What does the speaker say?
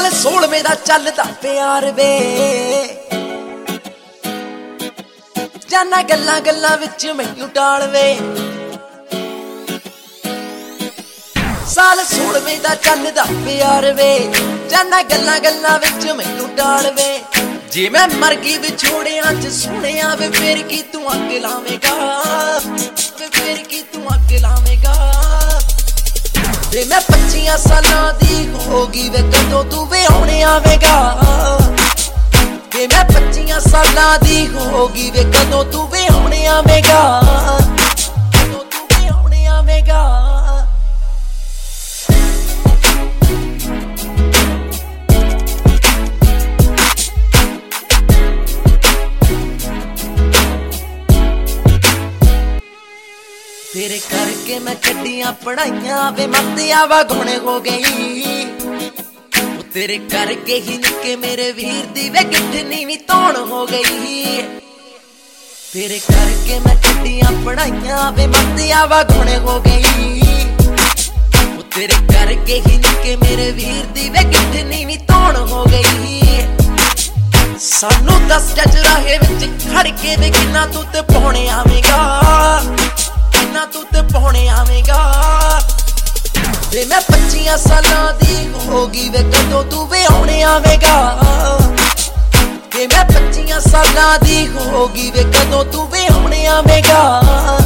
साल 16वें दा चलदा प्यार वे जाना गल्लां गल्लां विच मैनू टाल वे साल 16वें दा चलदा प्यार वे जाना गल्लां गल्लां विच मैनू टाल वे जे मैं मर गई विछोड़ियां च सुनिया वे फिर की तू अग लावेगा वे फिर की तू अग लावेगा वे मैं 25 सालां दी होगी वे कदों तू वे आने आवेगा वे मैं 25 सालां दी होगी वे कदों तू वे आने आवेगा कदों तू वे आने आवेगा तेरे करके मैं छड्डियां पढ़ाइयां वे मतिया वागुणे हो गई तेरे करके ही निके मेरे वीर दी वे गिठनी भी तौण हो गई तेरे करके मैं छड्डियां पढ़ाइयां वे मतिया वागुणे हो गई तेरे करके ही निके मेरे वीर दी वे गिठनी भी तौण हो गई सानू 10 चराहे विच खड़ के वे किन्ना तू ते पौणे आवेगा ना तू ते पौने आवेगा वे मैं 25 सालां दी होगी वे कदों तू वे आने आवेगा वे मैं 25 सालां दी होगी वे कदों तू वे आने आवेगा।